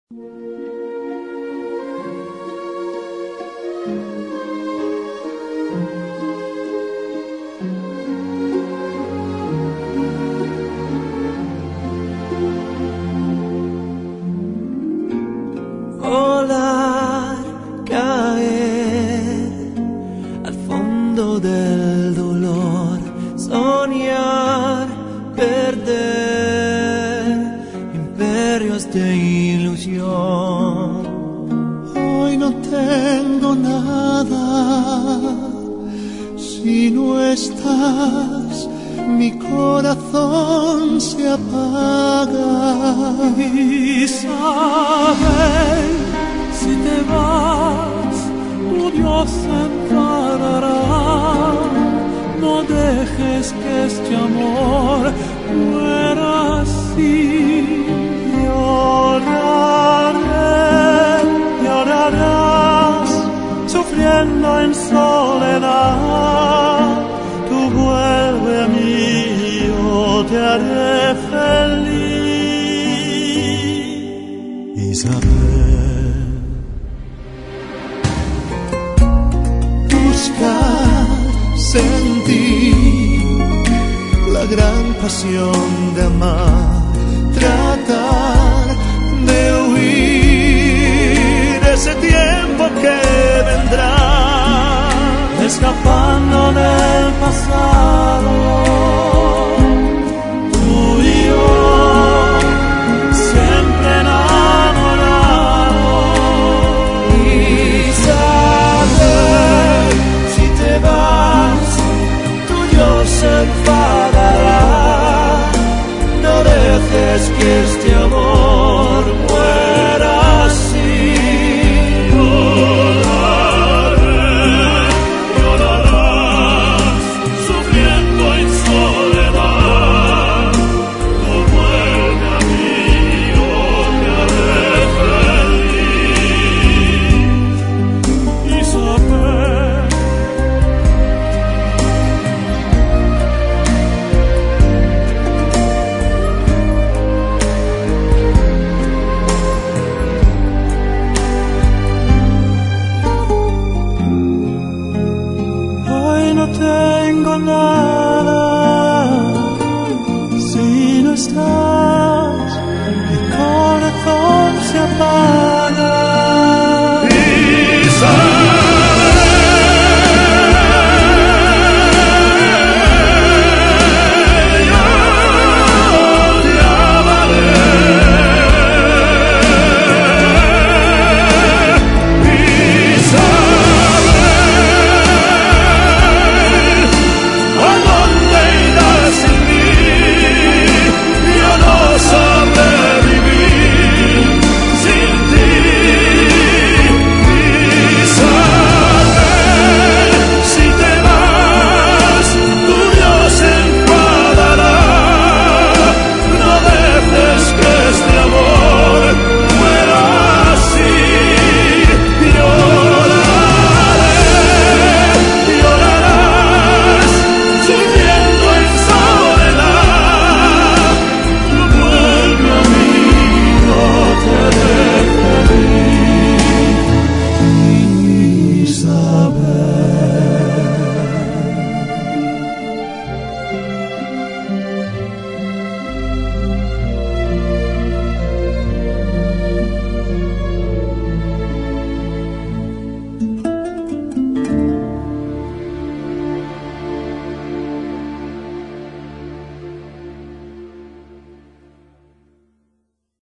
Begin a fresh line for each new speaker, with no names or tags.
Volar, caer al fondo del dolor, soñar, perder imperios de ilusión.
Hoy no tengo nada, si no estás, mi corazón se apaga.
Y sabes, si te vas, tu Dios se enfadará. No dejes que este amor muera así. Llorarás, sufriendo en soledad. Tú vuelve a mí, yo te haré feliz.
Isabel, buscar, sentir la gran pasión de amar.